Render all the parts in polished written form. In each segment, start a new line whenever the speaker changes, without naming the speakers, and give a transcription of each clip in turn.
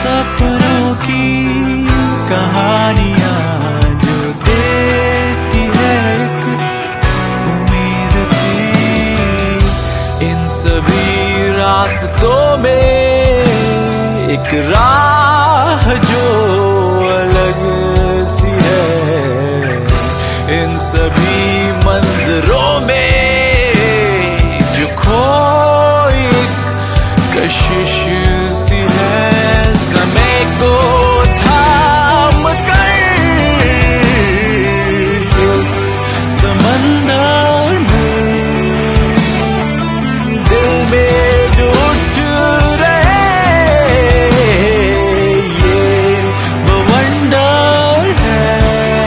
सपनों की कहानियां जो देती है एक उम्मीद सी, इन सभी रास्तों में एक राह जो अलग सी है, इन सभी मंजरों में जो खोई एक कशिश सी है, समय को थाम कर इस समंदर में दिल में जो उठ रहे ये बवंडर है।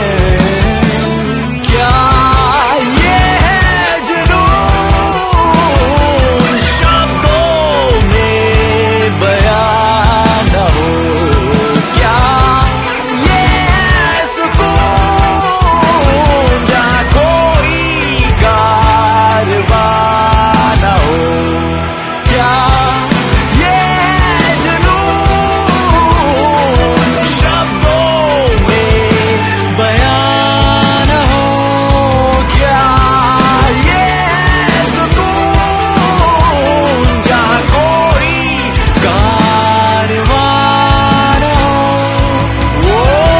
क्या ये है जुनून शब्दों में बयां न हो, क्या ये है सुकून जहाँ कोई कारवां न हो, क्या ये है जुनून शब्दों में बयां न हो, क्या ये है सुकून जहाँ कोई कारवां न हो।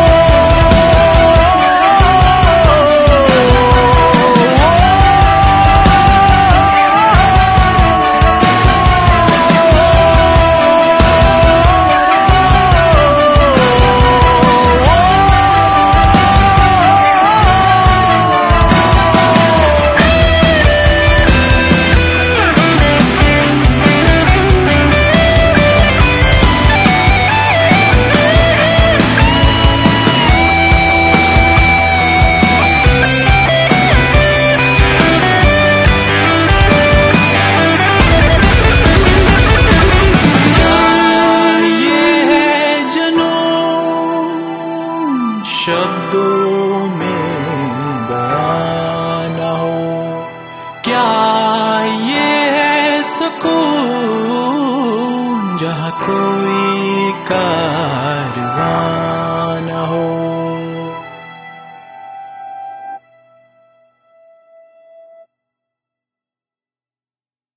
शब्दों में बयां न हो, क्या ये है सुकून जहाँ कोई कारवां न हो।